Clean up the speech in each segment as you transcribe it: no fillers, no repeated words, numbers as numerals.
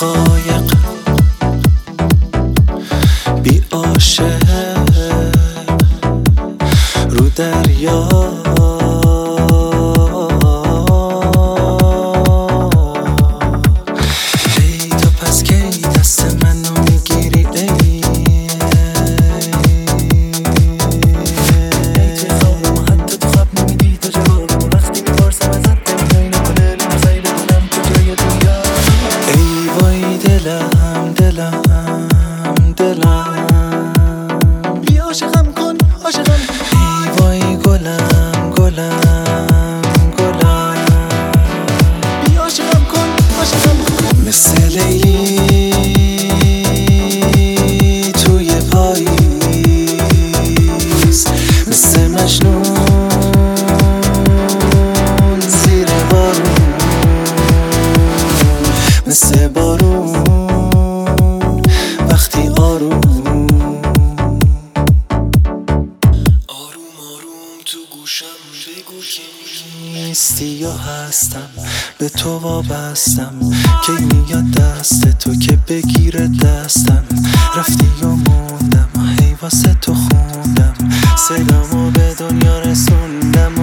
قایق بی عاشق رو دریا ای تو پس کی دست منو میگیری ای تو خوابم حتی تو خواب نمیدی تو جوابم وقتی میپرسم ازت نمیای نکنه لحظه‌ای بدونم کجای دنیا ای وای دلم بی عاشقم کن عاشقم ای وای گلم بی عاشقم کن عاشقم مثل لیلی توی پاییز مثل مجنون زیر بارون مثل بارون وقتی آروم تو گوشم بگو که نیستی یا هستم به تو وابستم کی میاد دست تو که بگیره دستم رفتی و موندم هی واسه تو خوندم صدامو به دنیا رسوندم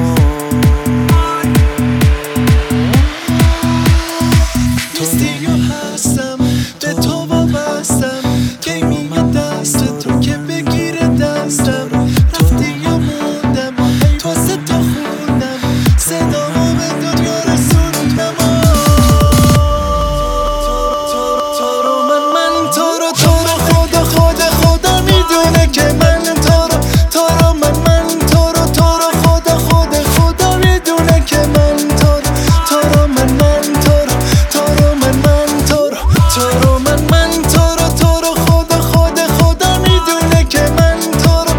نیستی یا هستم به تو وابستم کی میاد دست تو که بگیره دستم رفتی و موندم واسه تو خوندم صدامو به دنیا رسوندم تو رو خدا میدونه که من تو رو خدا میدونه که من تو رو من خدا میدونه که من تو رو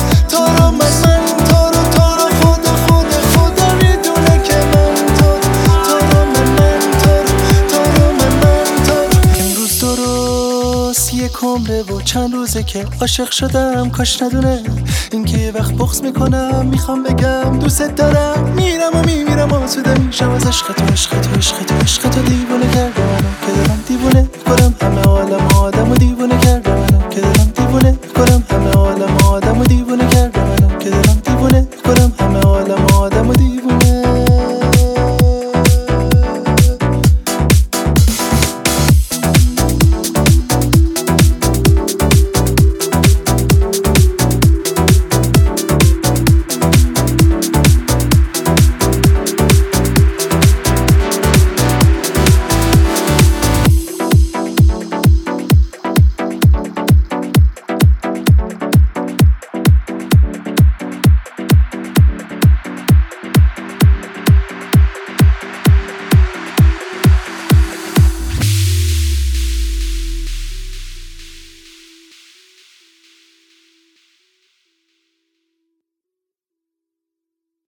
امروز درست یک عمره و چند روزه که عاشق شدم کاش ندونه اینکه یه وقت بغض میکنم میخوام بگم دوست دارم میرم و میمیرم آسوده میشم از عشق تو دیوونه کرده منو که دارم دیوونه کنم همه عالم آدم و دیوونه